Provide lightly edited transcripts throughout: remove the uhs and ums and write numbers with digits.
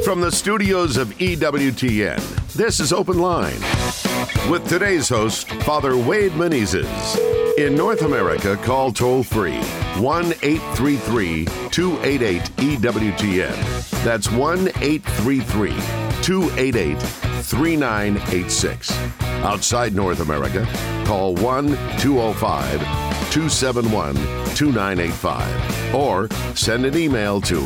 From the studios of EWTN, this is Open Line with today's host, Father Wade Menezes. In North America, call toll-free 1-833-288-EWTN. That's 1-833-288-3986. Outside North America, call 1-205-271-2985 or send an email to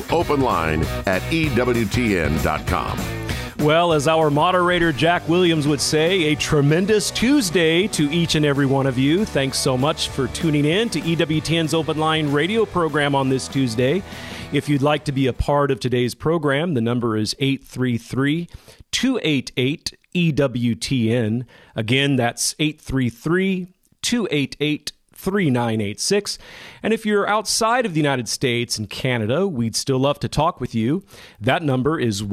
openline@ewtn.com. Well, as our moderator Jack Williams would say, a tremendous Tuesday to each and every one of you. Thanks so much for tuning in to EWTN's Open Line radio program on this Tuesday. If you'd like to be a part of today's program, the number is 833-288-EWTN. Again, that's 833-288-3986. And if you're outside of the United States and Canada, we'd still love to talk with you. That number is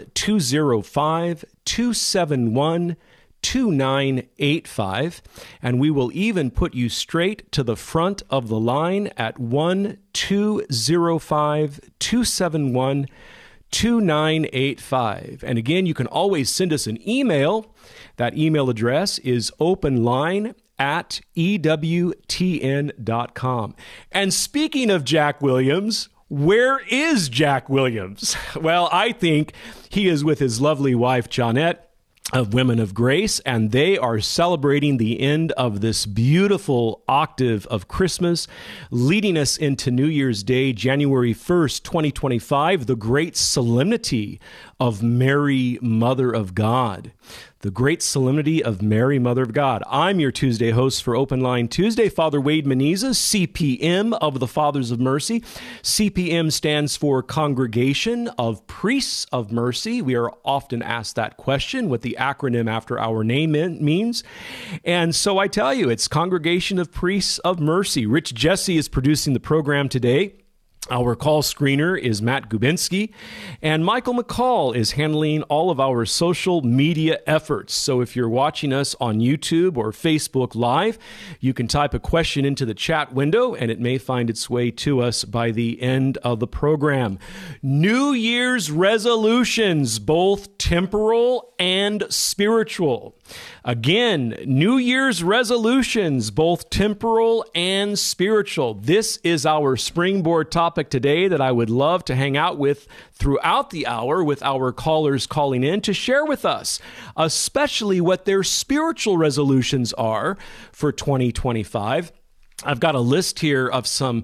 1-205-271-2985, and we will even put you straight to the front of the line at 1-205-271-2985. And again, you can always send us an email. That email address is openline@ewtn.com. And speaking of Jack Williams, where is Jack Williams? Well, I think he is with his lovely wife, Johnette, of Women of Grace, and they are celebrating the end of this beautiful octave of Christmas, leading us into New Year's Day, January 1st, 2025, the great solemnity of Mary, Mother of God. The great solemnity of Mary, Mother of God. I'm your Tuesday host for Open Line Tuesday, Father Wade Menezes, CPM of the Fathers of Mercy. CPM stands for Congregation of Priests of Mercy. We are often asked that question, what the acronym after our name means. And so I tell you, it's Congregation of Priests of Mercy. Rich Jesse is producing the program today. Our call screener is Matt Gubinski, and Michael McCall is handling all of our social media efforts. So if you're watching us on YouTube or Facebook Live, you can type a question into the chat window, and it may find its way to us by the end of the program. New Year's resolutions, both temporal and spiritual. Again, New Year's resolutions, both temporal and spiritual. This is our springboard topic today that I would love to hang out with throughout the hour with our callers calling in to share with us, especially what their spiritual resolutions are for 2025. I've got a list here of some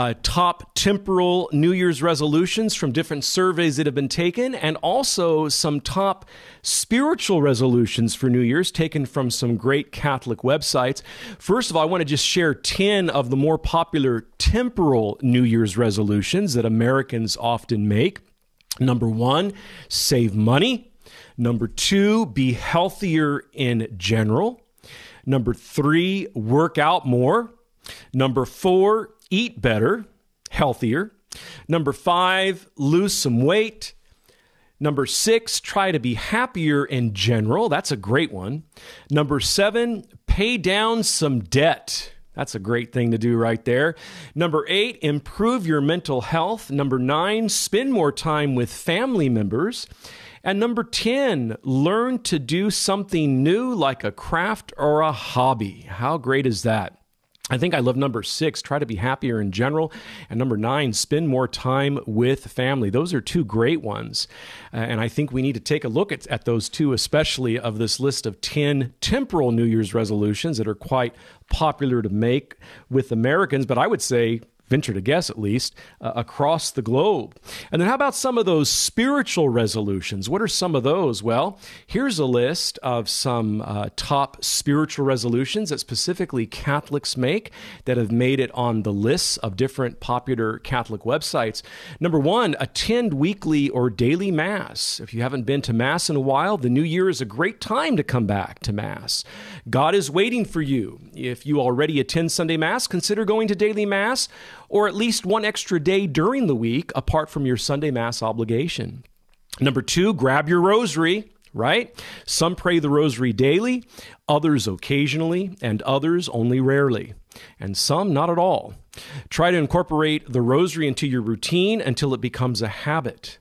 top temporal New Year's resolutions from different surveys that have been taken, and also some top spiritual resolutions for New Year's taken from some great Catholic websites. First of all, I want to just share 10 of the more popular temporal New Year's resolutions that Americans often make. Number 1, save money. Number 2, be healthier in general. Number 3, work out more. Number 4, eat better, healthier. Number 5, lose some weight. Number 6, try to be happier in general. That's a great one. Number 7, pay down some debt. That's a great thing to do right there. Number 8, improve your mental health. Number 9, spend more time with family members. And number 10, learn to do something new like a craft or a hobby. How great is that? I think I love number 6, try to be happier in general. And number 9, spend more time with family. Those are two great ones. And I think we need to take a look at those two, especially of this list of 10 temporal New Year's resolutions that are quite popular to make with Americans. But I would say, venture to guess at least, across the globe. And then how about some of those spiritual resolutions? What are some of those? Well, here's a list of some top spiritual resolutions that specifically Catholics make that have made it on the lists of different popular Catholic websites. Number 1, attend weekly or daily Mass. If you haven't been to Mass in a while, the new year is a great time to come back to Mass. God is waiting for you. If you already attend Sunday Mass, consider going to daily Mass, or at least one extra day during the week apart from your Sunday Mass obligation. Number 2, grab your rosary, right? Some pray the rosary daily, others occasionally, and others only rarely, and some not at all. Try to incorporate the rosary into your routine until it becomes a habit.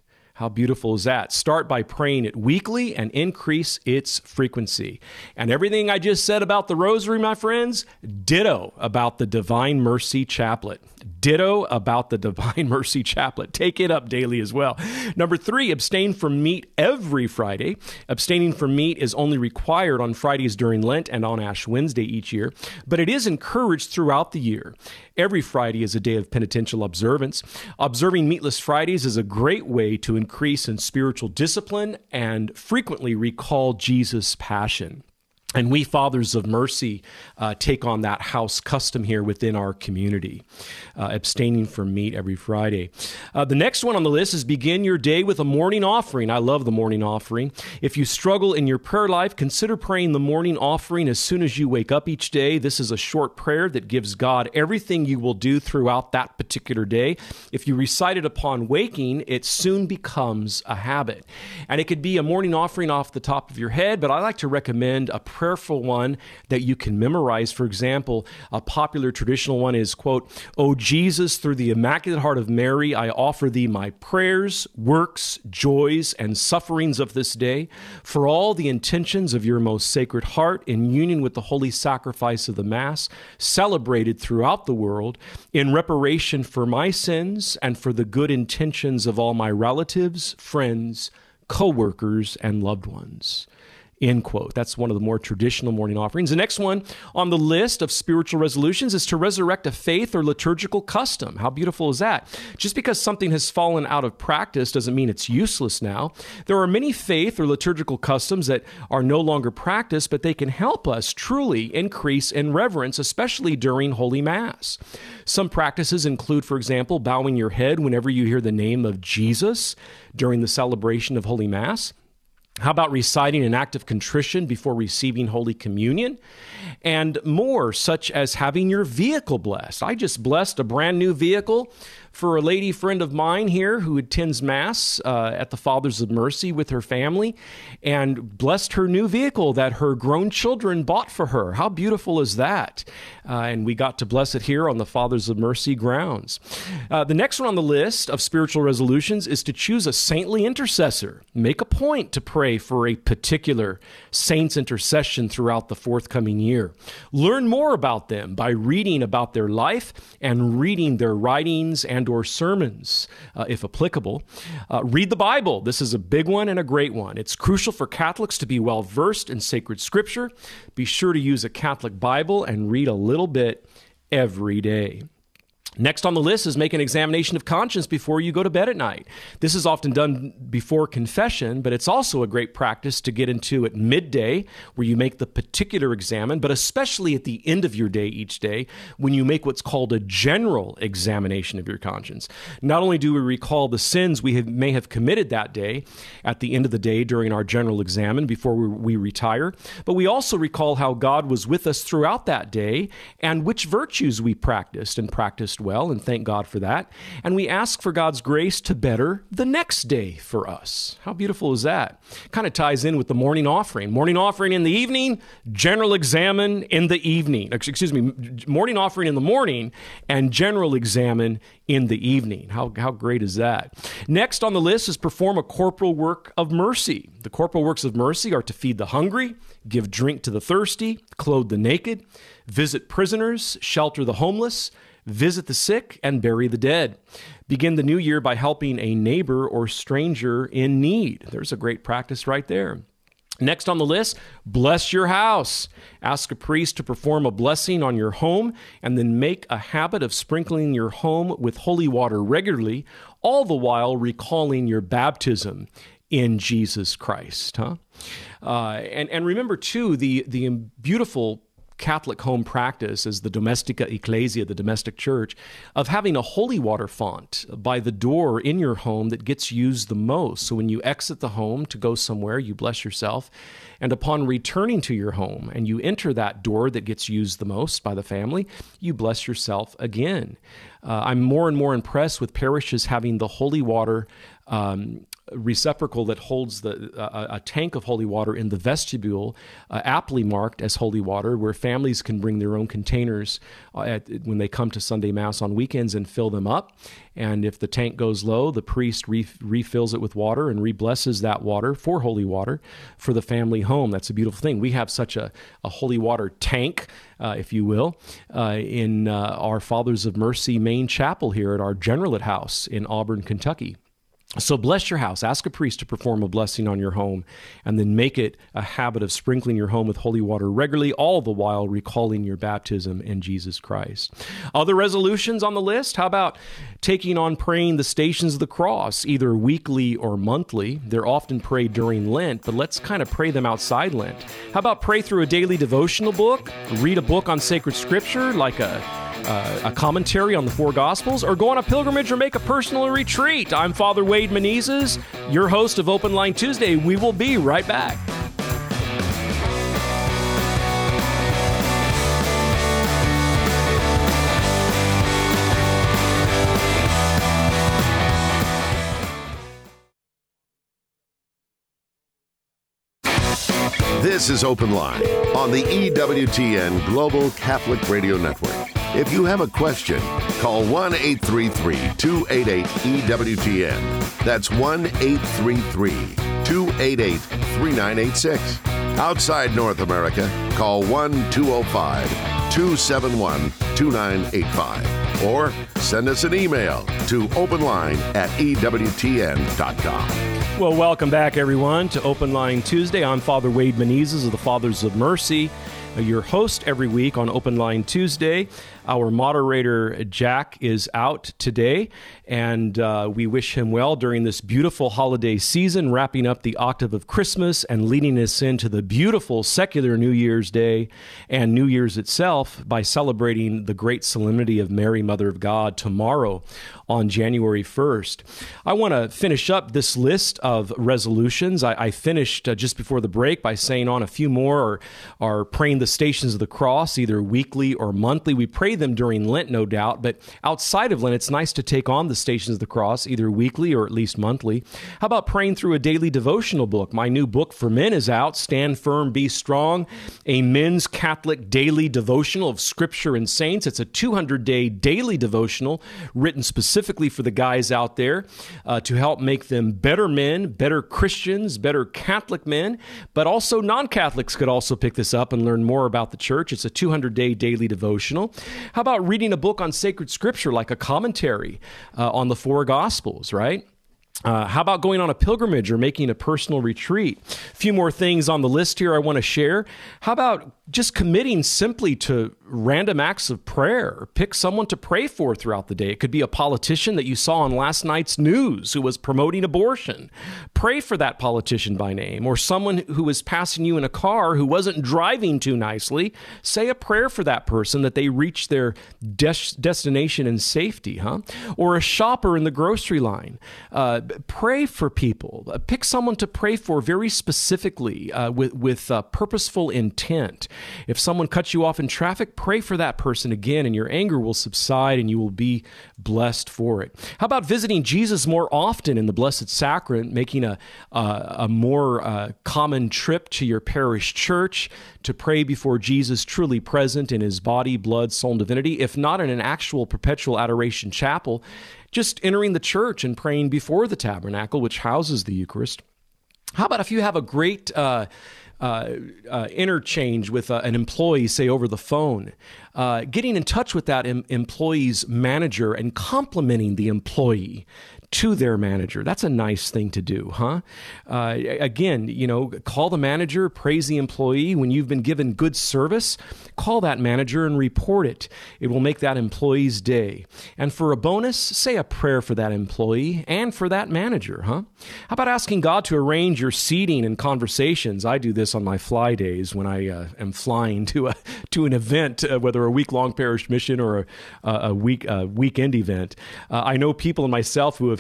How beautiful is that? Start by praying it weekly and increase its frequency. And everything I just said about the rosary, my friends, ditto about the Divine Mercy Chaplet. Ditto about the Divine Mercy Chaplet. Take it up daily as well. Number 3, abstain from meat every Friday. Abstaining from meat is only required on Fridays during Lent and on Ash Wednesday each year, but it is encouraged throughout the year. Every Friday is a day of penitential observance. Observing meatless Fridays is a great way to increase in spiritual discipline and frequently recall Jesus' passion. And we Fathers of Mercy take on that house custom here within our community, abstaining from meat every Friday. The next one on the list is begin your day with a morning offering. I love the morning offering. If you struggle in your prayer life, consider praying the morning offering as soon as you wake up each day. This is a short prayer that gives God everything you will do throughout that particular day. If you recite it upon waking, it soon becomes a habit. And it could be a morning offering off the top of your head, but I like to recommend a prayerful one that you can memorize. For example, a popular traditional one is, quote, "O Jesus, through the Immaculate Heart of Mary, I offer thee my prayers, works, joys, and sufferings of this day, for all the intentions of your most sacred heart in union with the holy sacrifice of the Mass, celebrated throughout the world, in reparation for my sins and for the good intentions of all my relatives, friends, co-workers, and loved ones." End quote. That's one of the more traditional morning offerings. The next one on the list of spiritual resolutions is to resurrect a faith or liturgical custom. How beautiful is that? Just because something has fallen out of practice doesn't mean it's useless now. There are many faith or liturgical customs that are no longer practiced, but they can help us truly increase in reverence, especially during Holy Mass. Some practices include, for example, bowing your head whenever you hear the name of Jesus during the celebration of Holy Mass. How about reciting an act of contrition before receiving Holy Communion? And more, such as having your vehicle blessed. I just blessed a brand new vehicle for a lady friend of mine here who attends Mass at the Fathers of Mercy with her family, and blessed her new vehicle that her grown children bought for her. How beautiful is that? And we got to bless it here on the Fathers of Mercy grounds. The next one on the list of spiritual resolutions is to choose a saintly intercessor. Make a point to pray for a particular saint's intercession throughout the forthcoming year. Learn more about them by reading about their life and reading their writings and or sermons, if applicable. Read the Bible. This is a big one and a great one. It's crucial for Catholics to be well versed in sacred scripture. Be sure to use a Catholic Bible and read a little bit every day. Next on the list is make an examination of conscience before you go to bed at night. This is often done before confession, but it's also a great practice to get into at midday, where you make the particular examen, but especially at the end of your day each day, when you make what's called a general examination of your conscience. Not only do we recall the sins we may have committed that day at the end of the day during our general examen before we retire, but we also recall how God was with us throughout that day and which virtues we practiced well, and thank God for that. And we ask for God's grace to better the next day for us. How beautiful is that? Kind of ties in with the morning offering. Morning offering in the evening, general examen in the evening. Morning offering in the morning and general examen in the evening. How great is that? Next on the list is perform a corporal work of mercy. The corporal works of mercy are to feed the hungry, give drink to the thirsty, clothe the naked, visit prisoners, shelter the homeless, visit the sick, and bury the dead. Begin the new year by helping a neighbor or stranger in need. There's a great practice right there. Next on the list, bless your house. Ask a priest to perform a blessing on your home, and then make a habit of sprinkling your home with holy water regularly, all the while recalling your baptism in Jesus Christ. And remember, too, the beautiful Catholic home practice is the Domestica Ecclesia, the domestic church, of having a holy water font by the door in your home that gets used the most. So when you exit the home to go somewhere, you bless yourself. And upon returning to your home and you enter that door that gets used the most by the family, you bless yourself again. I'm more and more impressed with parishes having the holy water receptacle that holds a tank of holy water in the vestibule, aptly marked as holy water, where families can bring their own containers when they come to Sunday Mass on weekends and fill them up. And if the tank goes low, the priest refills it with water and re-blesses that water for holy water for the family home. That's a beautiful thing. We have such a holy water tank, if you will, in our Fathers of Mercy main chapel here at our Generalate House in Auburn, Kentucky. So bless your house. Ask a priest to perform a blessing on your home, and then make it a habit of sprinkling your home with holy water regularly, all the while recalling your baptism in Jesus Christ. Other resolutions on the list? How about taking on praying the Stations of the Cross, either weekly or monthly? They're often prayed during Lent, but let's kind of pray them outside Lent. How about pray through a daily devotional book, read a book on sacred scripture like a commentary on the four Gospels, or go on a pilgrimage or make a personal retreat? I'm Father Wade Menezes, your host of Open Line Tuesday. We will be right back. This is Open Line on the EWTN Global Catholic Radio Network. If you have a question, call 1-833-288-EWTN. That's 1-833-288-3986. Outside North America, call 1-205-271-2985. Or send us an email to openline@EWTN.com. Well, welcome back, everyone, to Open Line Tuesday. I'm Father Wade Menezes of the Fathers of Mercy, your host every week on Open Line Tuesday. Our moderator, Jack, is out today, and we wish him well during this beautiful holiday season, wrapping up the octave of Christmas and leading us into the beautiful secular New Year's Day and New Year's itself by celebrating the great solemnity of Mary, Mother of God, tomorrow on January 1st. I want to finish up this list of resolutions. I finished just before the break by saying on a few more are praying the Stations of the Cross, either weekly or monthly. We pray them during Lent, no doubt, but outside of Lent, it's nice to take on the Stations of the Cross, either weekly or at least monthly. How about praying through a daily devotional book? My new book for men is out, Stand Firm, Be Strong, a men's Catholic daily devotional of Scripture and Saints. It's a 200-day daily devotional written specifically for the guys out there to help make them better men, better Christians, better Catholic men, but also non-Catholics could also pick this up and learn more about the church. It's a 200-day daily devotional. How about reading a book on sacred scripture, like a commentary on the four Gospels, right? How about going on a pilgrimage or making a personal retreat? A few more things on the list here I want to share. How about just committing simply to random acts of prayer? Pick someone to pray for throughout the day. It could be a politician that you saw on last night's news who was promoting abortion. Pray for that politician by name. Or someone who was passing you in a car who wasn't driving too nicely. Say a prayer for that person that they reach their destination in safety, huh? Or a shopper in the grocery line. Pray for people. Pick someone to pray for very specifically with purposeful intent. If someone cuts you off in traffic, pray for that person again, and your anger will subside and you will be blessed for it. How about visiting Jesus more often in the Blessed Sacrament, making a more common trip to your parish church to pray before Jesus truly present in his body, blood, soul, and divinity, if not in an actual perpetual adoration chapel, just entering the church and praying before the tabernacle, which houses the Eucharist. How about if you have a great interchange with an employee, say over the phone, getting in touch with that employee's manager and complimenting the employee to their manager. That's a nice thing to do, huh? Again, call the manager, praise the employee. When you've been given good service, call that manager and report it. It will make that employee's day. And for a bonus, say a prayer for that employee and for that manager, huh? How about asking God to arrange your seating and conversations? I do this on my fly days when I am flying to an event, whether a week-long parish mission or a weekend event. I know people and myself who have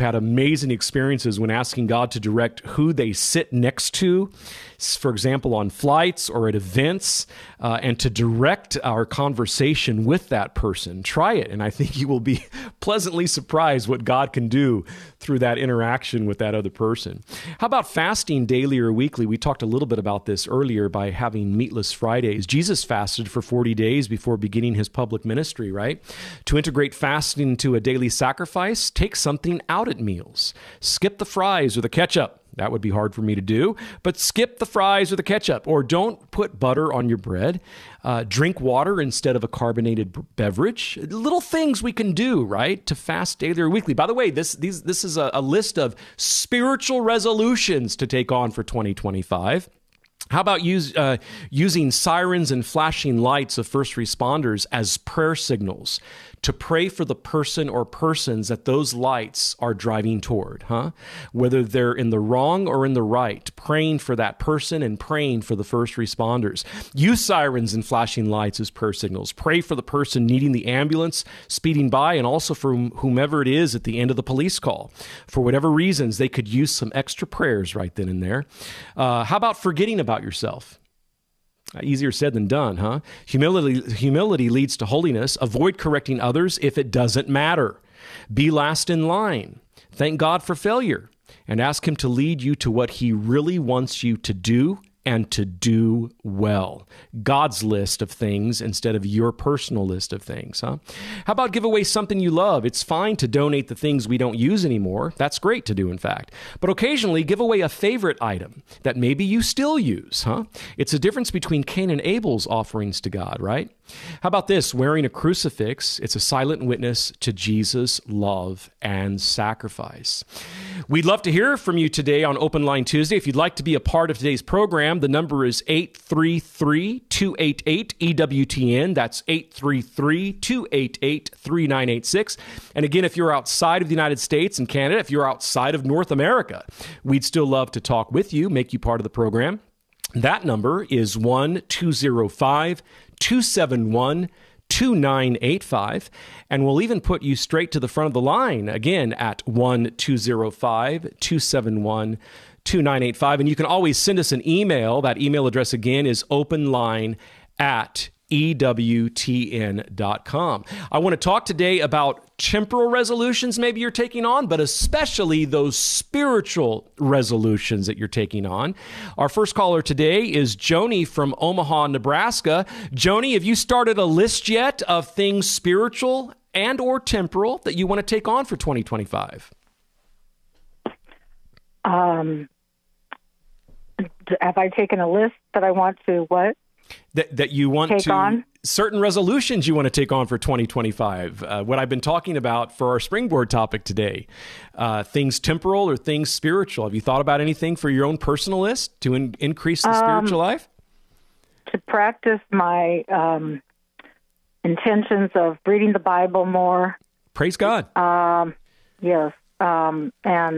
had amazing experiences when asking God to direct who they sit next to, for example, on flights or at events, and to direct our conversation with that person. Try it, and I think you will be pleasantly surprised what God can do through that interaction with that other person. How about fasting daily or weekly? We talked a little bit about this earlier by having meatless Fridays. Jesus fasted for 40 days before beginning his public ministry, right? To integrate fasting into a daily sacrifice, take something out at meals. Skip the fries or the ketchup. That would be hard for me to do, but skip the fries or the ketchup, or don't put butter on your bread. Drink water instead of a carbonated beverage. Little things we can do, right, to fast daily or weekly. By the way, this is a list of spiritual resolutions to take on for 2025. How about using sirens and flashing lights of first responders as prayer signals to pray for the person or persons that those lights are driving toward, whether they're in the wrong or in the right, praying for that person and praying for the first responders. Use sirens and flashing lights as prayer signals. Pray for the person needing the ambulance speeding by, and also for whomever it is at the end of the police call. For whatever reasons, they could use some extra prayers right then and there. How about forgetting about yourself? Easier said than done, huh? Humility leads to holiness. Avoid correcting others if it doesn't matter. Be last in line. Thank God for failure and ask him to lead you to what he really wants you to do and to do well. God's list of things instead of your personal list of things, huh? How about give away something you love? It's fine to donate the things we don't use anymore. That's great to do, in fact. But occasionally, give away a favorite item that maybe you still use, huh? It's a difference between Cain and Abel's offerings to God, right? How about this? Wearing a crucifix, it's a silent witness to Jesus' love and sacrifice. We'd love to hear from you today on Open Line Tuesday. If you'd like to be a part of today's program, the number is 833-288-EWTN. That's 833-288-3986. And again, if you're outside of the United States and Canada, if you're outside of North America, we'd still love to talk with you, make you part of the program. That number is 1-205-271-2985, and we'll even put you straight to the front of the line, again, at 1-205-271-2985. And you can always send us an email. That email address, again, is openline@EWTN.com. I want to talk today about temporal resolutions maybe you're taking on, but especially those spiritual resolutions that you're taking on. Our first caller today is Joni from Omaha, Nebraska. Joni, have you started a list yet of things spiritual and or temporal that you want to take on for 2025? Have I taken a list that I want to what? That you want take to on? Certain resolutions you want to take on for 2025. What I've been talking about for our springboard topic today, things temporal or things spiritual. Have you thought about anything for your own personal list to increase the spiritual life? To practice my intentions of reading the Bible more. Praise God. Yes. And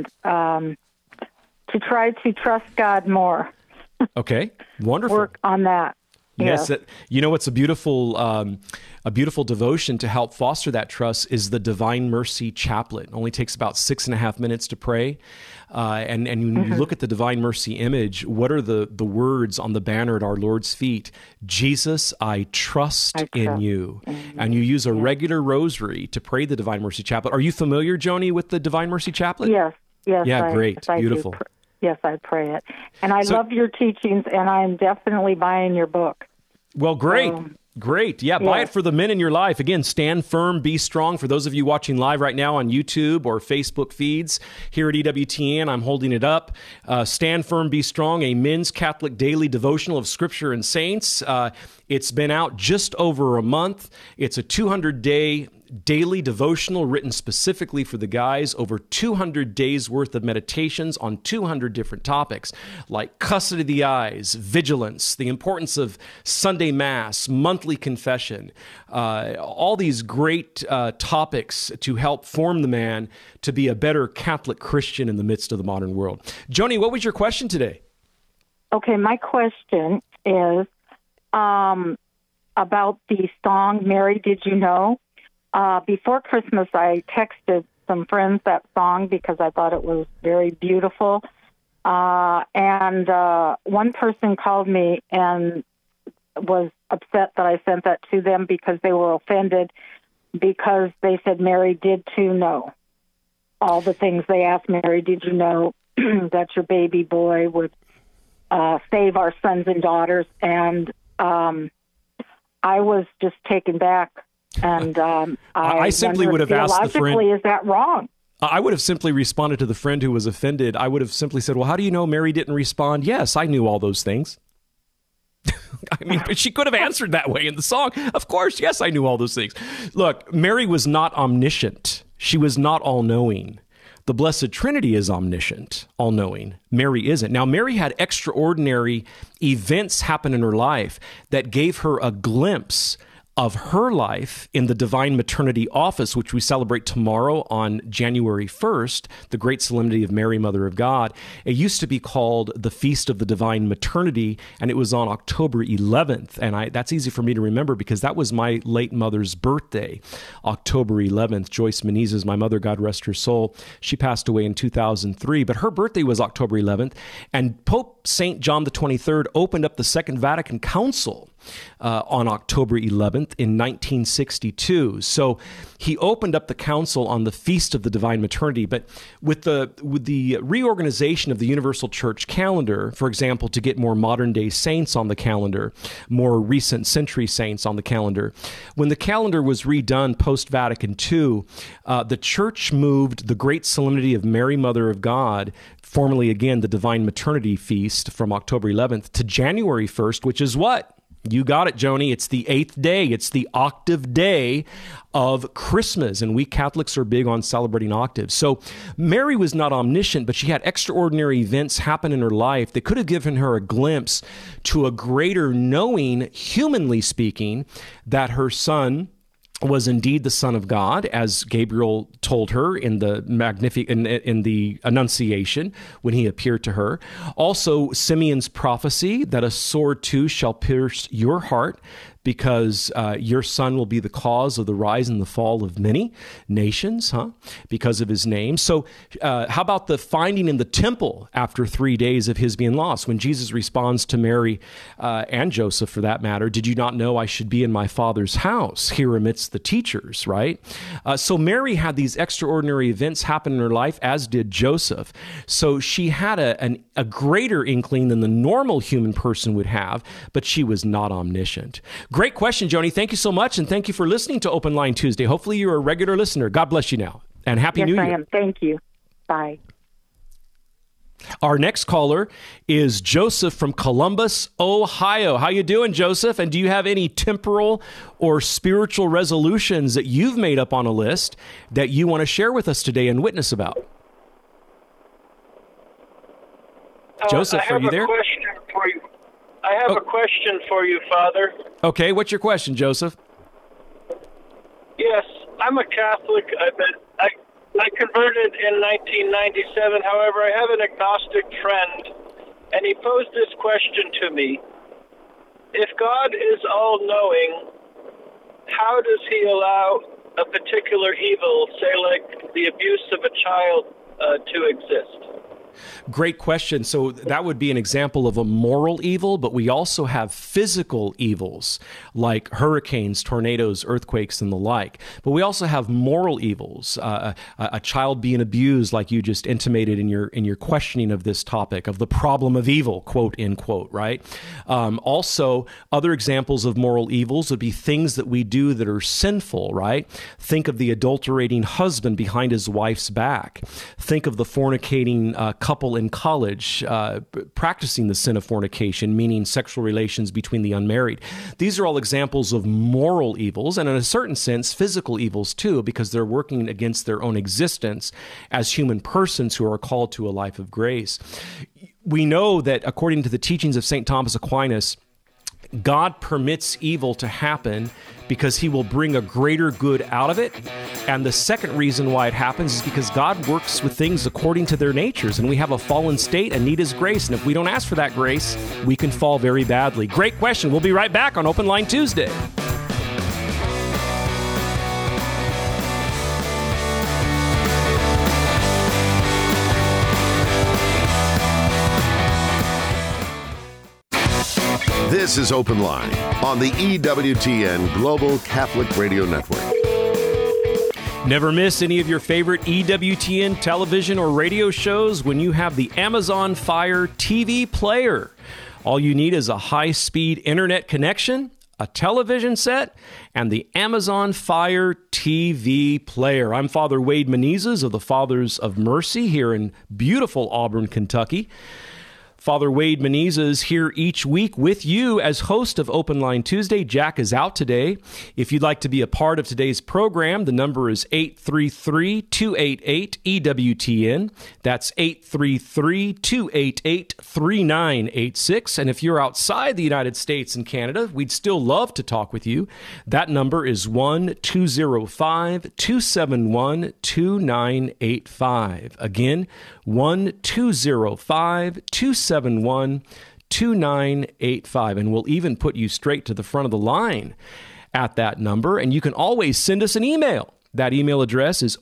to try to trust God more. Okay, wonderful. Work on that. Yes, what's a beautiful devotion to help foster that trust is the Divine Mercy Chaplet. It only takes about 6.5 minutes to pray. And when you look at the Divine Mercy image, what are the words on the banner at our Lord's feet? Jesus, I trust in you. And you use a regular rosary to pray the Divine Mercy Chaplet. Are you familiar, Joni, with the Divine Mercy Chaplet? Yes. Yeah, great. Beautiful. Yes, I pray it. And I love your teachings, and I'm definitely buying your book. Well, great. Great. Yeah, buy it for the men in your life. Again, Stand Firm, Be Strong. For those of you watching live right now on YouTube or Facebook feeds here at EWTN, I'm holding it up. Stand Firm, Be Strong, a men's Catholic daily devotional of Scripture and Saints. It's been out just over a month. It's a 200-day daily devotional written specifically for the guys, over 200 days worth of meditations on 200 different topics like custody of the eyes, vigilance, the importance of Sunday Mass, monthly confession, all these great topics to help form the man to be a better Catholic Christian in the midst of the modern world. Joni, what was your question today? Okay, my question is about the song, Mary, Did You Know? Before Christmas, I texted some friends that song because I thought it was very beautiful. And one person called me and was upset that I sent that to them because they were offended because they said Mary did too know all the things they asked Mary. Did you know that your baby boy would save our sons and daughters? And I was just taken back. And I simply would have asked the friend, is that wrong? I would have simply responded to the friend who was offended. I would have simply said, well, how do you know Mary didn't respond? Yes, I knew all those things. I mean, but she could have answered that way in the song. Of course, yes, I knew all those things. Look, Mary was not omniscient. She was not all-knowing. The Blessed Trinity is omniscient, all-knowing. Mary isn't. Now, Mary had extraordinary events happen in her life that gave her a glimpse of her life in the Divine Maternity Office, which we celebrate tomorrow on January 1st, the great solemnity of Mary, Mother of God. It used to be called the Feast of the Divine Maternity, and it was on October 11th. And that's easy for me to remember because that was my late mother's birthday, October 11th. Joyce Menezes, my mother, God rest her soul, she passed away in 2003, but her birthday was October 11th, and Pope St. John the 23rd opened up the Second Vatican Council on October 11th in 1962. So he opened up the council on the Feast of the Divine Maternity. But with the reorganization of the Universal Church calendar, for example, to get more modern day saints on the calendar, more recent century saints on the calendar, when the calendar was redone post-Vatican II, the Church moved the great solemnity of Mary, Mother of God, formerly again the Divine Maternity Feast from October 11th to January 1st, which is what? You got it, Joni. It's the 8th day. It's the octave day of Christmas, and we Catholics are big on celebrating octaves. So Mary was not omniscient, but she had extraordinary events happen in her life that could have given her a glimpse to a greater knowing, humanly speaking, that her son was indeed the Son of God, as Gabriel told her in the in the Annunciation when he appeared to her. Also, Simeon's prophecy that a sword too shall pierce your heart, because your son will be the cause of the rise and the fall of many nations, because of his name. So how about the finding in the temple after 3 days of his being lost? When Jesus responds to Mary and Joseph, for that matter, did you not know I should be in my Father's house here amidst the teachers, right? So Mary had these extraordinary events happen in her life, as did Joseph. So she had a greater inkling than the normal human person would have, but she was not omniscient. Great question, Joni. Thank you so much, and thank you for listening to Open Line Tuesday. Hopefully you're a regular listener. God bless you now, and Happy New Year. Yes, I am. Thank you. Bye. Our next caller is Joseph from Columbus, Ohio. How you doing, Joseph? And do you have any temporal or spiritual resolutions that you've made up on a list that you want to share with us today and witness about? Joseph, are you there? I have a question for you, Father. Okay, what's your question, Joseph? Yes, I'm a Catholic. I converted in 1997. However, I have an agnostic friend, and he posed this question to me. If God is all-knowing, how does he allow a particular evil, say like the abuse of a child, to exist? Great question. So that would be an example of a moral evil, but we also have physical evils like hurricanes, tornadoes, earthquakes, and the like. But we also have moral evils, a child being abused, like you just intimated in your questioning of this topic, of the problem of evil, quote, end quote, right? Also, other examples of moral evils would be things that we do that are sinful, right? Think of the adulterating husband behind his wife's back. Think of the fornicating couple in college practicing the sin of fornication, meaning sexual relations between the unmarried. These are all examples of moral evils, and in a certain sense, physical evils too, because they're working against their own existence as human persons who are called to a life of grace. We know that according to the teachings of St. Thomas Aquinas, God permits evil to happen because he will bring a greater good out of it. And the second reason why it happens is because God works with things according to their natures, and we have a fallen state and need his grace. And if we don't ask for that grace, we can fall very badly. Great question. We'll be right back on Open Line Tuesday. This is Open Line on the EWTN Global Catholic Radio Network. Never miss any of your favorite EWTN television or radio shows when you have the Amazon Fire TV player. All you need is a high-speed internet connection, a television set, and the Amazon Fire TV player. I'm Father Wade Menezes of the Fathers of Mercy here in beautiful Auburn, Kentucky. Father Wade Menezes here each week with you as host of Open Line Tuesday. Jack is out today. If you'd like to be a part of today's program, the number is 833-288-EWTN. That's 833-288-3986. And if you're outside the United States and Canada, we'd still love to talk with you. That number is 1-205-271-2985. Again, 1-205-271-2985. And we'll even put you straight to the front of the line at that number. And you can always send us an email. That email address is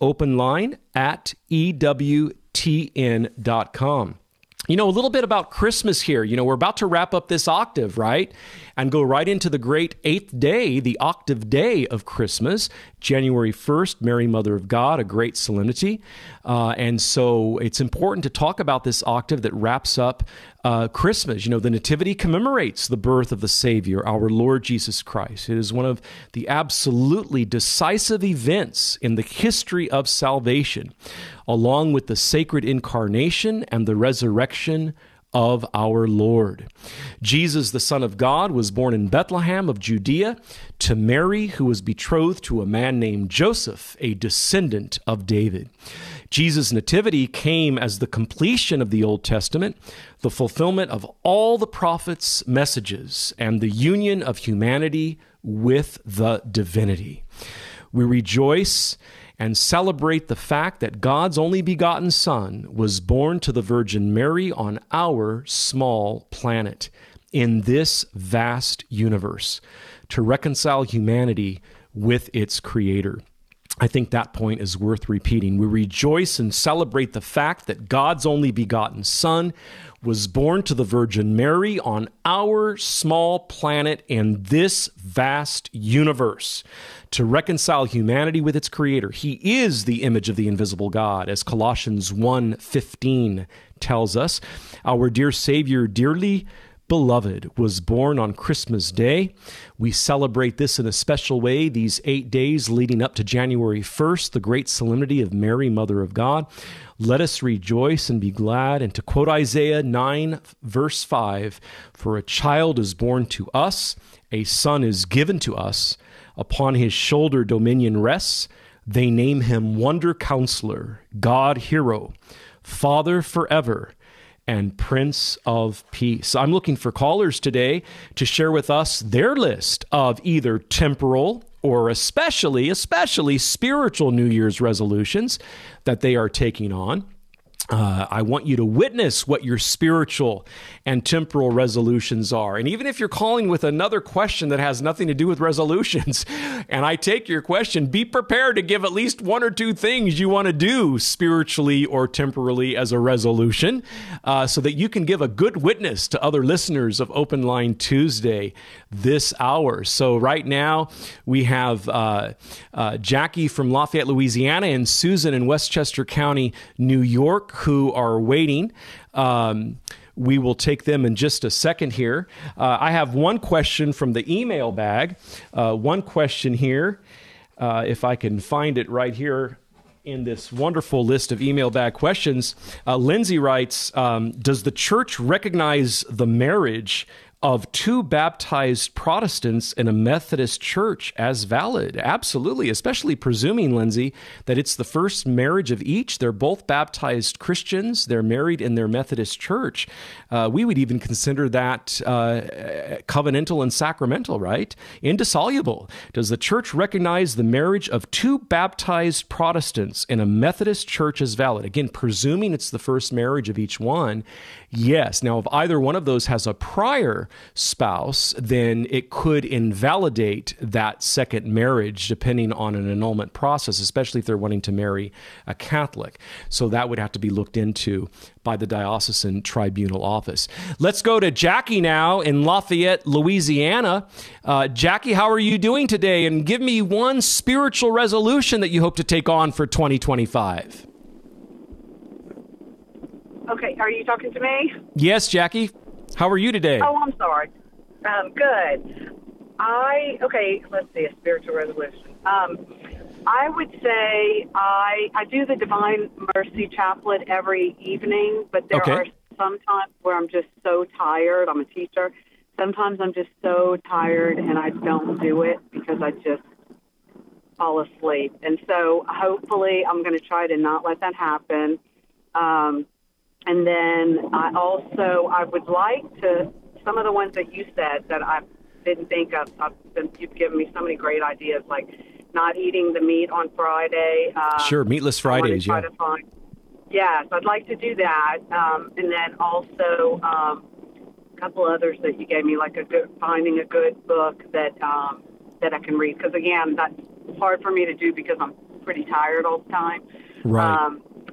openline@ewtn.com. You know, a little bit about Christmas here. You know, we're about to wrap up this octave, right? And go right into the great 8th day, the octave day of Christmas, January 1st, Mary, Mother of God, a great solemnity. And so it's important to talk about this octave that wraps up Christmas. You know, the Nativity commemorates the birth of the Savior, our Lord Jesus Christ. It is one of the absolutely decisive events in the history of salvation, along with the sacred incarnation and the resurrection of our Lord. Jesus, the Son of God, was born in Bethlehem of Judea to Mary, who was betrothed to a man named Joseph, a descendant of David. Jesus' nativity came as the completion of the Old Testament, the fulfillment of all the prophets' messages, and the union of humanity with the divinity. We rejoice and celebrate the fact that God's only begotten Son was born to the Virgin Mary on our small planet in this vast universe to reconcile humanity with its Creator. I think that point is worth repeating. We rejoice and celebrate the fact that God's only begotten Son was born to the Virgin Mary on our small planet in this vast universe to reconcile humanity with its Creator. He is the image of the invisible God, as Colossians 1:15 tells us. Our dear Savior, dearly beloved, was born on Christmas Day. We celebrate this in a special way these 8 days leading up to January 1st, the great solemnity of Mary, Mother of God. Let us rejoice and be glad. And to quote Isaiah 9, verse 5, "For a child is born to us, a son is given to us. Upon his shoulder dominion rests. They name him Wonder Counselor, God Hero, Father forever, and Prince of Peace." I'm looking for callers today to share with us their list of either temporal or especially spiritual New Year's resolutions that they are taking on. I want you to witness what your spiritual and temporal resolutions are. And even if you're calling with another question that has nothing to do with resolutions, and I take your question, be prepared to give at least one or two things you want to do spiritually or temporally as a resolution, so that you can give a good witness to other listeners of Open Line Tuesday this hour. So right now we have Jackie from Lafayette, Louisiana, and Susan in Westchester County, New York, who are waiting. We will take them in just a second here. I have one question from the email bag. One question here, if I can find it right here in this wonderful list of email bag questions. Lindsay writes, does the church recognize the marriage of two baptized Protestants in a Methodist church as valid? Absolutely, especially presuming, Lindsay, that it's the first marriage of each. They're both baptized Christians. They're married in their Methodist church. We would even consider that covenantal and sacramental, right? Indissoluble. Does the church recognize the marriage of two baptized Protestants in a Methodist church as valid? Again, presuming it's the first marriage of each one, yes. Now, if either one of those has a prior spouse, then it could invalidate that second marriage depending on an annulment process, especially if they're wanting to marry a Catholic. So that would have to be looked into by the diocesan tribunal office. Let's go to Jackie now in Lafayette, Louisiana. Jackie, how are you doing today? And give me one spiritual resolution that you hope to take on for 2025. Okay, are you talking to me? Yes, Jackie. How are you today? Oh, I'm sorry. Good. Let's see, a spiritual resolution. I would say I do the Divine Mercy Chaplet every evening, but there are some times where I'm just so tired. I'm a teacher. Sometimes I'm just so tired and I don't do it because I just fall asleep. And so hopefully I'm going to try to not let that happen. And then I would like to, some of the ones that you said that I didn't think of, you've given me so many great ideas, like not eating the meat on Friday. Sure, meatless Fridays, yeah. Yes, I'd like to do that. And then also a couple others that you gave me, like finding a good book that I can read. Because, again, that's hard for me to do because I'm pretty tired all the time. Right.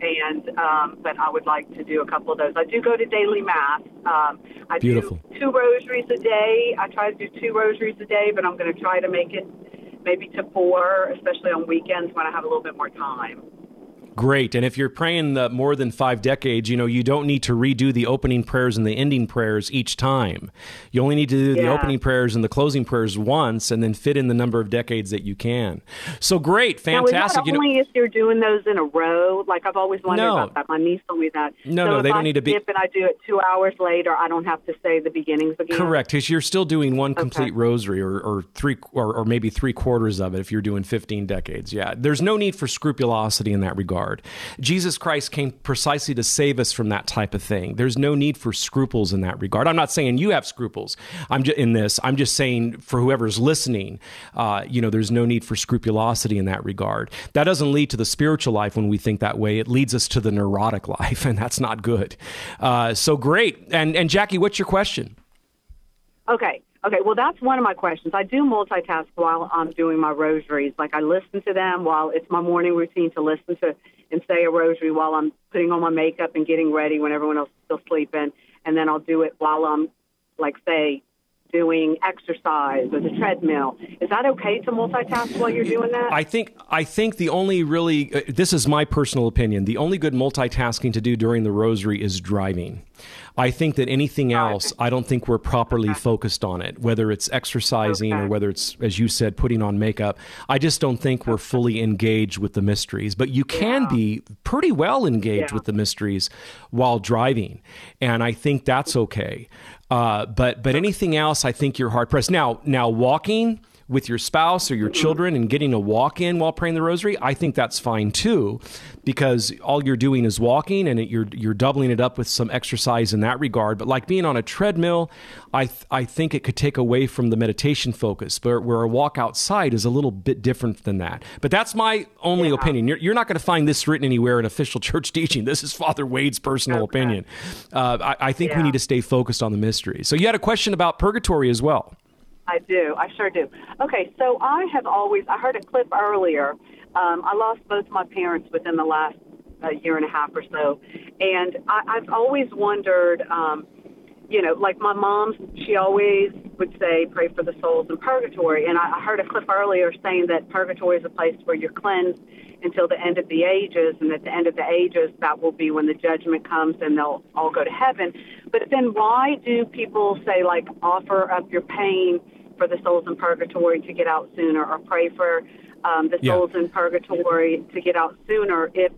But I would like to do a couple of those. I do go to daily mass. I Beautiful. do 2 rosaries a day. I try to do 2 rosaries a day, but I'm going to try to make it maybe to 4, especially on weekends when I have a little bit more time. Great. And if you're praying more than 5 decades, you don't need to redo the opening prayers and the ending prayers each time. You only need to do the opening prayers and the closing prayers once and then fit in the number of decades that you can. So great. Fantastic. Now, only if you're doing those in a row. Like, I've always wondered about that. My niece told me that. No, they don't need to be. If I do it 2 hours later, I don't have to say the beginnings again. Correct, because you're still doing one complete rosary or maybe 3/4 of it if you're doing 15 decades. Yeah, there's no need for scrupulosity in that regard. Jesus Christ came precisely to save us from that type of thing. There's no need for scruples in that regard. I'm not saying you have scruples. I'm just saying for whoever's listening, there's no need for scrupulosity in that regard. That doesn't lead to the spiritual life when we think that way. It leads us to the neurotic life, and that's not good. So great. And Jackie, what's your question? Okay, well, that's one of my questions. I do multitask while I'm doing my rosaries. Like, I listen to them while it's my morning routine to listen to and say a rosary while I'm putting on my makeup and getting ready when everyone else is still sleeping. And then I'll do it while I'm, like, say, doing exercise or the treadmill. Is that okay to multitask while you're doing that? I think the only really, this is my personal opinion, the only good multitasking to do during the rosary is driving. I think that anything else, I don't think we're properly focused on it, whether it's exercising or whether it's, as you said, putting on makeup. I just don't think we're fully engaged with the mysteries. But you can be pretty well engaged with the mysteries while driving, and I think that's okay. But anything else, I think you're hard-pressed. Now walking with your spouse or your children and getting a walk in while praying the rosary, I think that's fine too, because all you're doing is walking and you're doubling it up with some exercise in that regard. But like being on a treadmill, I think it could take away from the meditation focus, but where a walk outside is a little bit different than that. But that's my only opinion. You're not going to find this written anywhere in official church teaching. This is Father Wade's personal opinion. I think we need to stay focused on the mysteries. So you had a question about purgatory as well. I do. I sure do. Okay, so I heard a clip earlier. I lost both my parents within the last year and a half or so. And I've always wondered, like my mom, she always would say, pray for the souls in purgatory. And I heard a clip earlier saying that purgatory is a place where you're cleansed until the end of the ages. And at the end of the ages, that will be when the judgment comes and they'll all go to heaven. But then why do people say, like, offer up your pain for the souls in purgatory to get out sooner, or pray for the souls in purgatory to get out sooner? If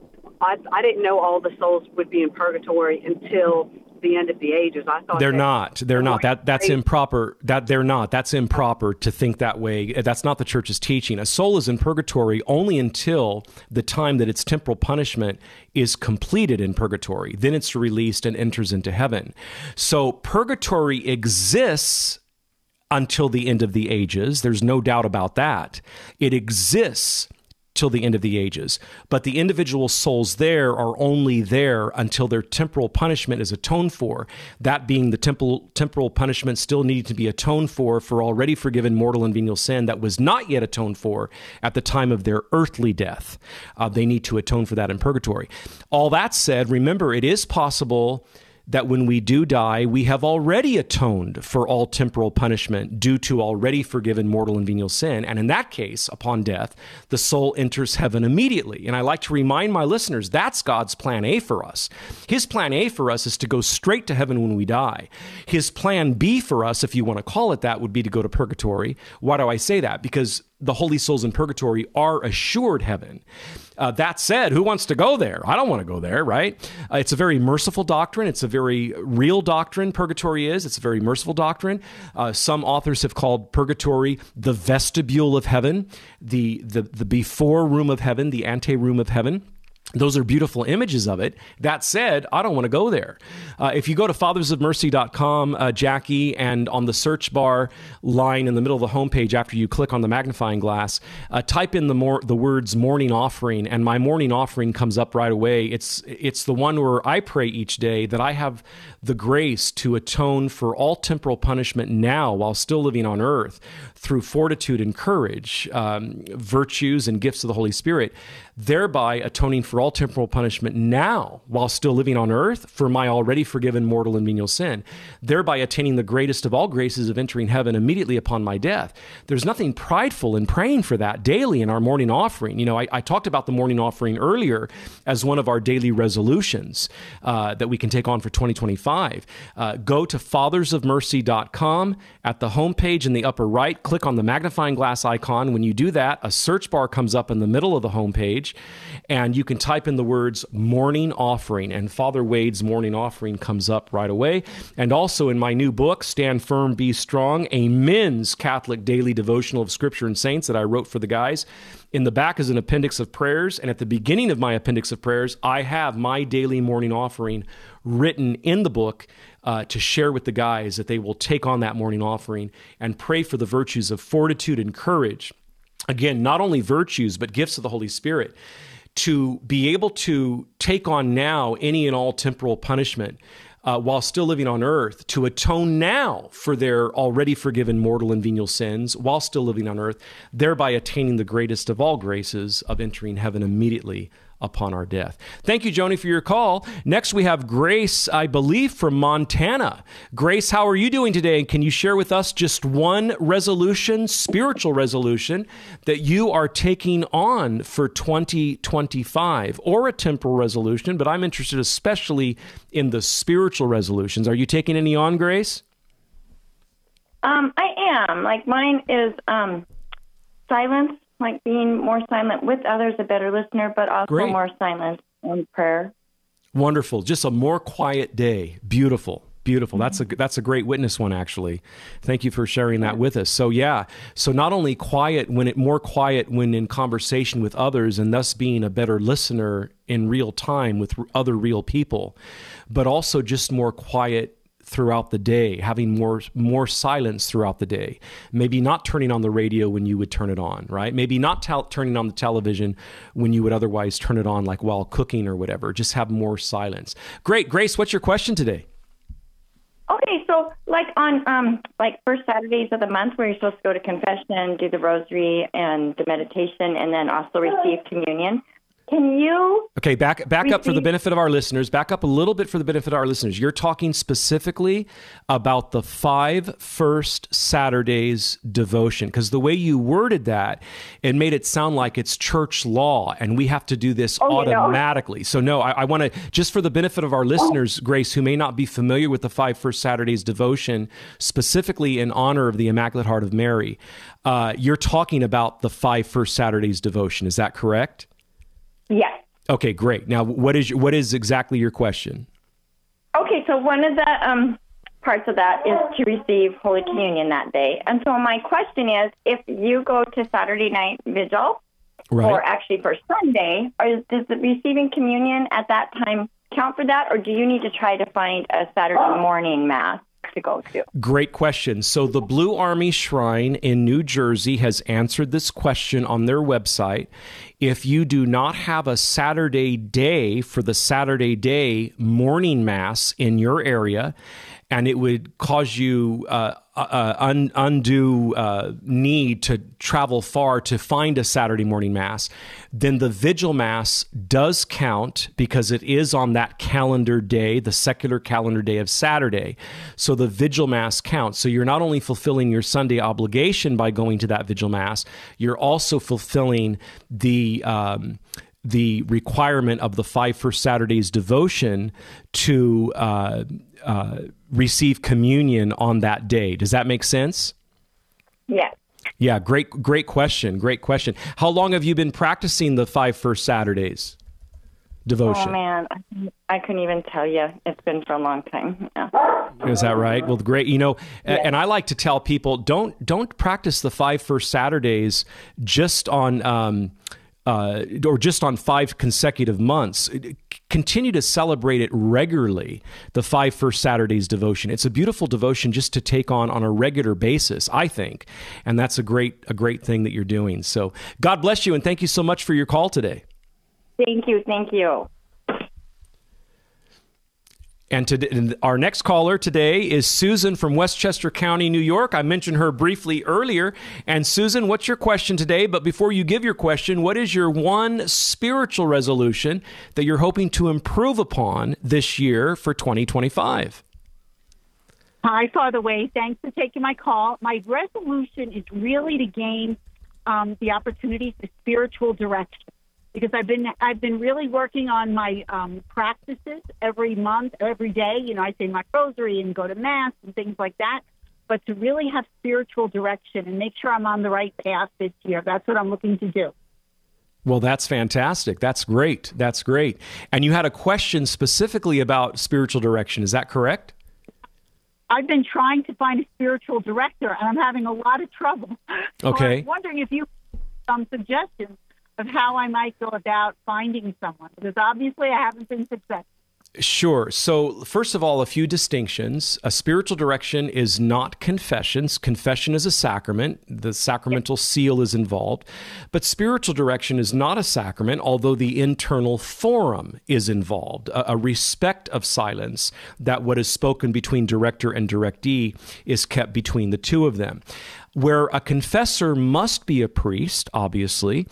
I didn't know all the souls would be in purgatory until the end of the ages. I thought they're not. That's improper. That's improper to think that way. That's not the church's teaching. A soul is in purgatory only until the time that its temporal punishment is completed in purgatory. Then it's released and enters into heaven. So purgatory exists until the end of the ages. There's no doubt about that. It exists till the end of the ages. But the individual souls there are only there until their temporal punishment is atoned for. That being the temporal punishment still needed to be atoned for already forgiven mortal and venial sin that was not yet atoned for at the time of their earthly death. They need to atone for that in purgatory. All that said, remember, it is possible that when we do die, we have already atoned for all temporal punishment due to already forgiven mortal and venial sin. And in that case, upon death, the soul enters heaven immediately. And I like to remind my listeners, that's God's plan A for us. His plan A for us is to go straight to heaven when we die. His plan B for us, if you want to call it that, would be to go to purgatory. Why do I say that? Because the holy souls in purgatory are assured heaven. That said, who wants to go there? I don't want to go there, right? It's a very merciful doctrine. It's a very real doctrine, purgatory is. It's a very merciful doctrine. Some authors have called purgatory the vestibule of heaven, the before room of heaven, the ante room of heaven. Those are beautiful images of it. That said, I don't want to go there. If you go to fathersofmercy.com, Jackie, and on the search bar line in the middle of the homepage after you click on the magnifying glass, type in the words morning offering, and my morning offering comes up right away. It's the one where I pray each day that I have the grace to atone for all temporal punishment now while still living on earth through fortitude and courage, virtues and gifts of the Holy Spirit, thereby atoning for all temporal punishment now while still living on earth for my already forgiven mortal and venial sin, thereby attaining the greatest of all graces of entering heaven immediately upon my death. There's nothing prideful in praying for that daily in our morning offering. You know, I talked about the morning offering earlier as one of our daily resolutions that we can take on for 2025. Go to fathersofmercy.com. At the homepage in the upper right, click on the magnifying glass icon. When you do that, a search bar comes up in the middle of the homepage, and you can type in the words morning offering, and Father Wade's morning offering comes up right away. And also in my new book, Stand Firm, Be Strong, a men's Catholic daily devotional of Scripture and Saints that I wrote for the guys. In the back is an appendix of prayers, and at the beginning of my appendix of prayers, I have my daily morning offering written in the book to share with the guys that they will take on that morning offering and pray for the virtues of fortitude and courage. Again, not only virtues, but gifts of the Holy Spirit, to be able to take on now any and all temporal punishment while still living on earth, to atone now for their already forgiven mortal and venial sins while still living on earth, thereby attaining the greatest of all graces of entering heaven immediately upon our death. Thank you, Joni, for your call. Next, we have Grace, I believe, from Montana. Grace, how are you doing today? Can you share with us just one resolution, spiritual resolution, that you are taking on for 2025, or a temporal resolution, but I'm interested especially in the spiritual resolutions. Are you taking any on, Grace? I am. Like, mine is silence. Like being more silent with others, a better listener, but also Great. More silent in prayer. Wonderful. Just a more quiet day. Beautiful. Beautiful. Mm-hmm. That's a great witness one, actually. Thank you for sharing that with us. So yeah, so not only more quiet when in conversation with others, and thus being a better listener in real time with other real people, but also just more quiet throughout the day, having more silence throughout the day. Maybe not turning on the radio when you would turn it on, right? Maybe not turning on the television when you would otherwise turn it on, like while cooking or whatever. Just have more silence. Great. Grace, what's your question today? Okay, so like on like first Saturdays of the month where you're supposed to go to confession, do the rosary and the meditation, and then also receive communion. Can you... Okay, back up for the benefit of our listeners. Back up a little bit for the benefit of our listeners. You're talking specifically about the 5 first Saturdays devotion, because the way you worded that, it made it sound like it's church law and we have to do this automatically. So no, I want to, just for the benefit of our listeners, Grace, who may not be familiar with the 5 first Saturdays devotion, specifically in honor of the Immaculate Heart of Mary, you're talking about the 5 first Saturdays devotion. Is that correct? Yes. Okay, great. Now, what is exactly your question? Okay, so one of the parts of that is to receive Holy Communion that day. And so my question is, if you go to Saturday night vigil, right, or actually for Sunday, does the receiving communion at that time count for that, or do you need to try to find a Saturday morning Mass to go to? Great question. So the Blue Army Shrine in New Jersey has answered this question on their website. If you do not have a Saturday day for the Saturday day morning mass in your area, and it would cause you undue need to travel far to find a Saturday morning mass, then the vigil mass does count because it is on that calendar day, the secular calendar day of Saturday. So the vigil mass counts. So you're not only fulfilling your Sunday obligation by going to that vigil mass, you're also fulfilling the requirement of the 5 First Saturdays devotion to receive communion on that day. Does that make sense? Yes. Yeah, great question. Great question. How long have you been practicing the 5 First Saturdays devotion? Oh, man, I couldn't even tell you. It's been for a long time. Yeah. Is that right? Well, great. Yes. And I like to tell people, don't practice the 5 First Saturdays just on or just on 5 consecutive months. Continue to celebrate it regularly, the 5 First Saturdays devotion. It's a beautiful devotion just to take on a regular basis, I think. And that's a great thing that you're doing. So God bless you, and thank you so much for your call today. Thank you. And our next caller today is Susan from Westchester County, New York. I mentioned her briefly earlier. And Susan, what's your question today? But before you give your question, what is your one spiritual resolution that you're hoping to improve upon this year for 2025? Hi, Father Wade. Thanks for taking my call. My resolution is really to gain the opportunity for spiritual direction, because I've been really working on my practices every month, every day. You know, I say my rosary and go to Mass and things like that. But to really have spiritual direction and make sure I'm on the right path this year, that's what I'm looking to do. Well, that's fantastic. That's great. And you had a question specifically about spiritual direction. Is that correct? I've been trying to find a spiritual director, and I'm having a lot of trouble. So Okay. I was wondering if you have some suggestions of how I might go about finding someone, because obviously I haven't been successful. Sure. So first of all, a few distinctions. A spiritual direction is not confessions. Confession is a sacrament. The sacramental seal is involved. But spiritual direction is not a sacrament, although the internal forum is involved, a respect of silence that what is spoken between director and directee is kept between the two of them. Where a confessor must be a priest, obviously,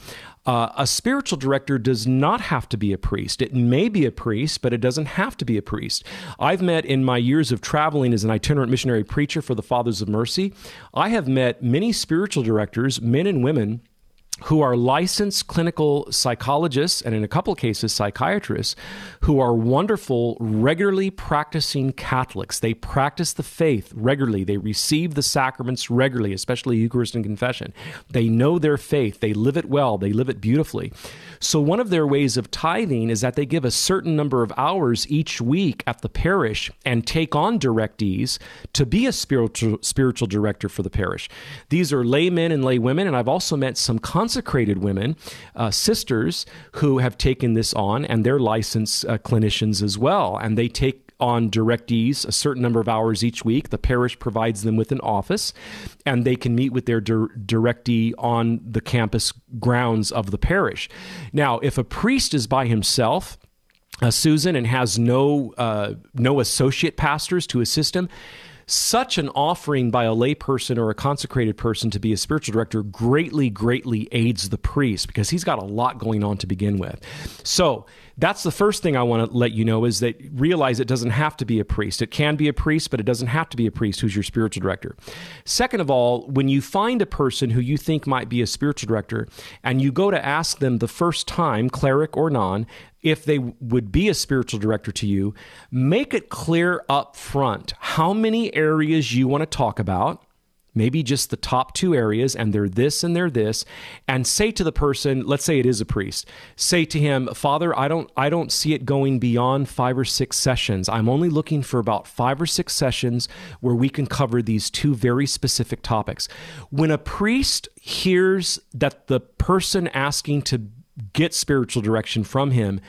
a spiritual director does not have to be a priest. It may be a priest, but it doesn't have to be a priest. I've met in my years of traveling as an itinerant missionary preacher for the Fathers of Mercy, I have met many spiritual directors, men and women, who are licensed clinical psychologists and in a couple of cases psychiatrists who are wonderful, regularly practicing Catholics. They practice the faith regularly. They receive the sacraments regularly, especially Eucharist and confession. They know their faith. They live it well. They live it beautifully. So one of their ways of tithing is that they give a certain number of hours each week at the parish and take on directees to be a spiritual director for the parish. These are laymen and laywomen, and I've also met some consecrated women, sisters, who have taken this on, and they're licensed clinicians as well. And they take on directees a certain number of hours each week. The parish provides them with an office, and they can meet with their directee on the campus grounds of the parish. Now, if a priest is by himself, Susan, and has no associate pastors to assist him, such an offering by a layperson or a consecrated person to be a spiritual director greatly aids the priest, because he's got a lot going on to begin with. So that's the first thing I want to let you know, is that realize it doesn't have to be a priest. It can be a priest, but it doesn't have to be a priest who's your spiritual director. Second of all, when you find a person who you think might be a spiritual director and you go to ask them the first time, cleric or non, if they would be a spiritual director to you, make it clear up front how many areas you want to talk about, maybe just the top 2 areas, and they're this and they're this, and say to the person, let's say it is a priest, say to him, Father, I don't see it going beyond 5 or 6 sessions. I'm only looking for about 5 or 6 sessions where we can cover these 2 very specific topics. When a priest hears that the person asking to get spiritual direction from him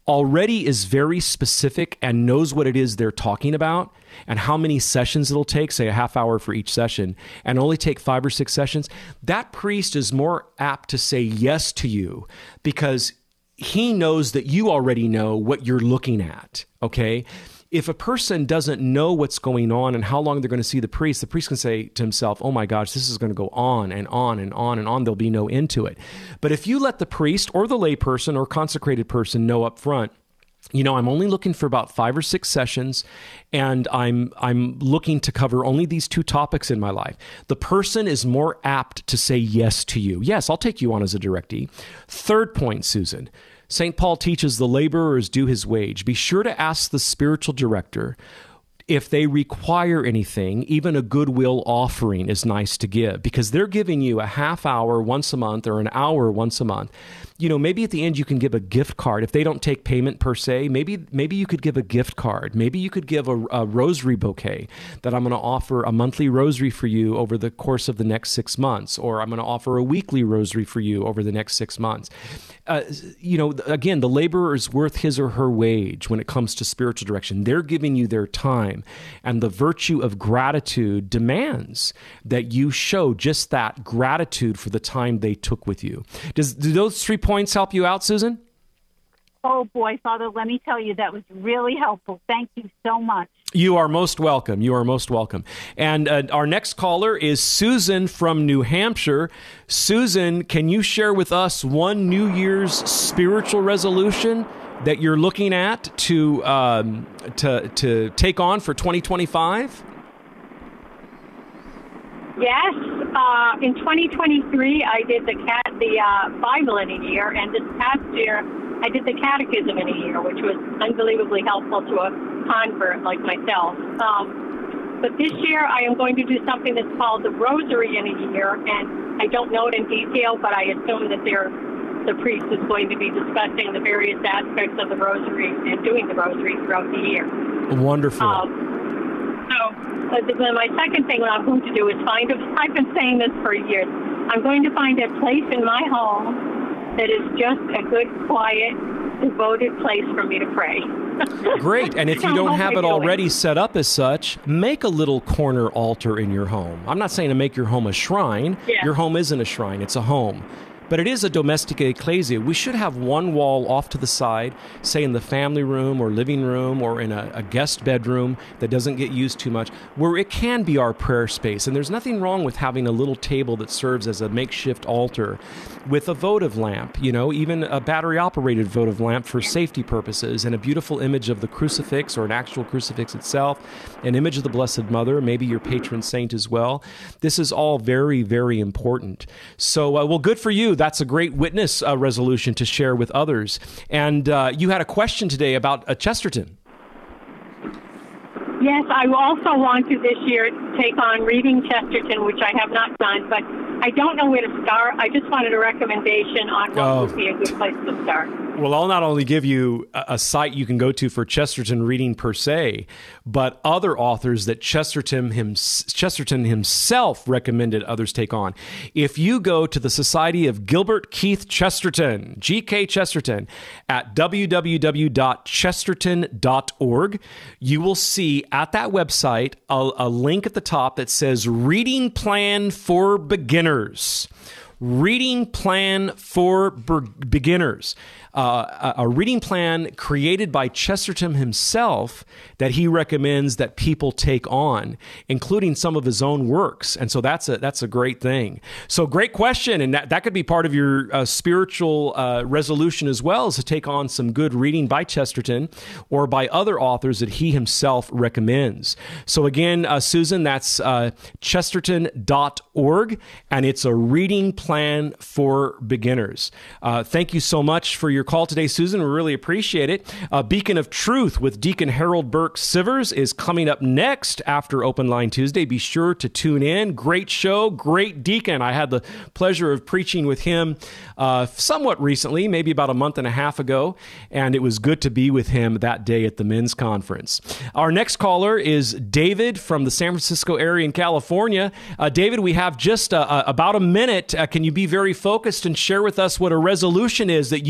already is very specific and knows what it is they're talking about and how many sessions it'll take, say a half hour for each session, and only take 5 or 6 sessions, that priest is more apt to say yes to you because he knows that you already know what you're looking at, okay? If a person doesn't know what's going on and how long they're going to see the priest can say to himself, oh my gosh, this is going to go on and on and on and on. There'll be no end to it. But if you let the priest or the lay person or consecrated person know up front, I'm only looking for about 5 or 6 sessions, and I'm looking to cover only these 2 topics in my life. The person is more apt to say yes to you. Yes, I'll take you on as a directee. Third point, Susan. St. Paul teaches the laborer is due his wage. Be sure to ask the spiritual director if they require anything. Even a goodwill offering is nice to give because they're giving you a half hour once a month or an hour once a month. Maybe at the end you can give a gift card. If they don't take payment per se, maybe you could give a gift card. Maybe you could give a rosary bouquet that I'm going to offer a monthly rosary for you over the course of the next 6 months, or I'm going to offer a weekly rosary for you over the next 6 months. Again, the laborer is worth his or her wage when it comes to spiritual direction. They're giving you their time, and the virtue of gratitude demands that you show just that gratitude for the time they took with you. Do those 3 points help you out, Susan? Oh, boy, Father, let me tell you, that was really helpful. Thank you so much. You are most welcome. You are most welcome. And our next caller is Susan from New Hampshire. Susan, can you share with us one New Year's spiritual resolution that you're looking at to take on for 2025? Yes. In 2023, I did the Bible in a year, and this past year, I did the Catechism in a year, which was unbelievably helpful to a convert like myself. But this year, I am going to do something that's called the Rosary in a year, and I don't know it in detail, but I assume that the priest is going to be discussing the various aspects of the Rosary and doing the Rosary throughout the year. Wonderful. My second thing I'm going to do is I've been saying this for years, I'm going to find a place in my home that is just a good, quiet, devoted place for me to pray. Great. And if you don't have it already set up as such, make a little corner altar in your home. I'm not saying to make your home a shrine. Yeah. Your home isn't a shrine. It's a home. But it is a domestica ecclesia. We should have one wall off to the side, say in the family room or living room or in a guest bedroom that doesn't get used too much, where it can be our prayer space. And there's nothing wrong with having a little table that serves as a makeshift altar with a votive lamp, even a battery-operated votive lamp for safety purposes, and a beautiful image of the crucifix or an actual crucifix itself, an image of the Blessed Mother, maybe your patron saint as well. This is all very, very important. So, well, good for you. That's a great witness resolution to share with others. And you had a question today about Chesterton. Yes, I also want to this year take on reading Chesterton, which I have not done, but I don't know where to start. I just wanted a recommendation on what would be a good place to start. Well, I'll not only give you a site you can go to for Chesterton reading per se, but other authors that Chesterton himself recommended others take on. If you go to the Society of Gilbert Keith Chesterton, G.K. Chesterton, at www.chesterton.org, you will see at that website a link at the top that says Reading Plan for Beginners. Reading Plan for Beginners. A reading plan created by Chesterton himself that he recommends that people take on, including some of his own works. And so that's a great thing. So great question. And that could be part of your spiritual resolution as well, is to take on some good reading by Chesterton or by other authors that he himself recommends. So again, Susan, that's chesterton.org, and it's a reading plan for beginners. Thank you so much for your call today, Susan. We really appreciate it. Beacon of Truth with Deacon Harold Burke Sivers is coming up next after Open Line Tuesday. Be sure to tune in. Great show, great deacon. I had the pleasure of preaching with him somewhat recently, maybe about a month and a half ago, and it was good to be with him that day at the men's conference. Our next caller is David from the San Francisco area in California. David, we have just about a minute. Can you be very focused and share with us what a resolution is that you are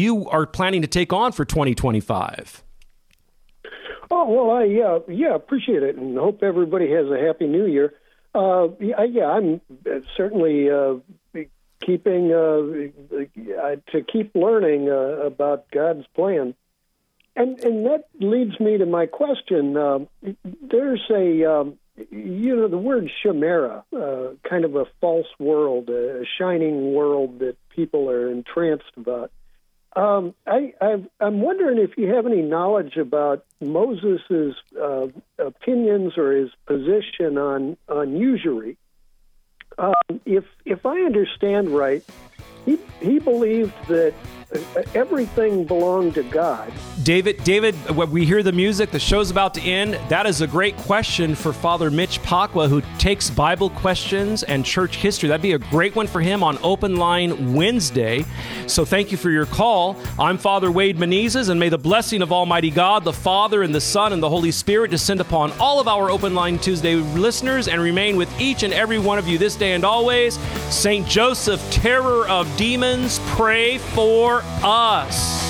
are planning to take on for 2025. Oh, well, I appreciate it, and hope everybody has a happy New Year. I'm certainly keeping to keep learning about God's plan, and that leads me to my question. There's the word chimera, kind of a false world, a shining world that people are entranced about. I'm wondering if you have any knowledge about Moses's opinions or his position on usury. If I understand right, he believed that everything belonged to God. David, when we hear the music, the show's about to end. That is a great question for Father Mitch Pacwa, who takes Bible questions and church history. That'd be a great one for him on Open Line Wednesday. So thank you for your call. I'm Father Wade Menezes, and may the blessing of Almighty God, the Father and the Son and the Holy Spirit descend upon all of our Open Line Tuesday listeners and remain with each and every one of you this day and always. Saint Joseph, terror of demons, pray for us.